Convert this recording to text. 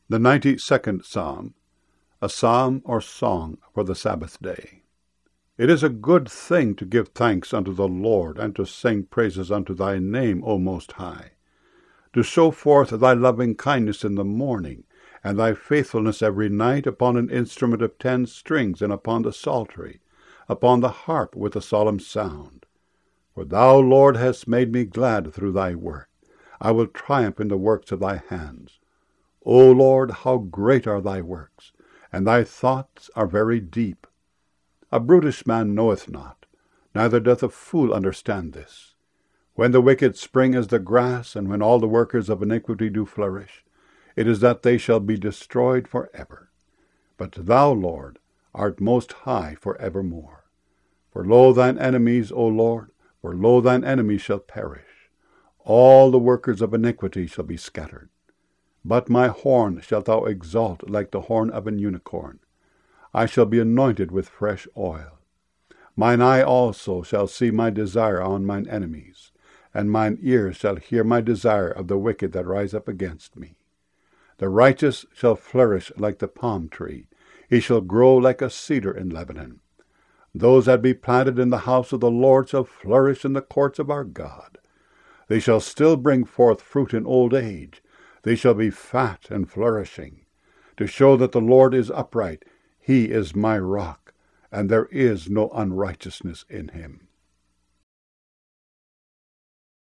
The 92nd Psalm, a psalm or song for the Sabbath day. It is a good thing to give thanks unto the Lord, and to sing praises unto thy name, O Most High, to show forth thy loving kindness in the morning, and thy faithfulness every night upon an instrument of 10 strings, and upon the psaltery, upon the harp with a solemn sound. For thou, Lord, hast made me glad through thy work. I will triumph in the works of thy hands. O Lord, how great are thy works, and thy thoughts are very deep. A brutish man knoweth not, neither doth a fool understand this. When the wicked spring as the grass, and when all the workers of iniquity do flourish, it is that they shall be destroyed for ever. But thou, Lord, art most high for evermore. For lo, thine enemies, O Lord, for lo, thine enemies shall perish. All the workers of iniquity shall be scattered. But my horn shalt thou exalt like the horn of an unicorn. I shall be anointed with fresh oil. Mine eye also shall see my desire on mine enemies, and mine ears shall hear my desire of the wicked that rise up against me. The righteous shall flourish like the palm tree. He shall grow like a cedar in Lebanon. Those that be planted in the house of the Lord shall flourish in the courts of our God. They shall still bring forth fruit in old age. They shall be fat and flourishing, to show that the Lord is upright. He is my rock, and there is no unrighteousness in him.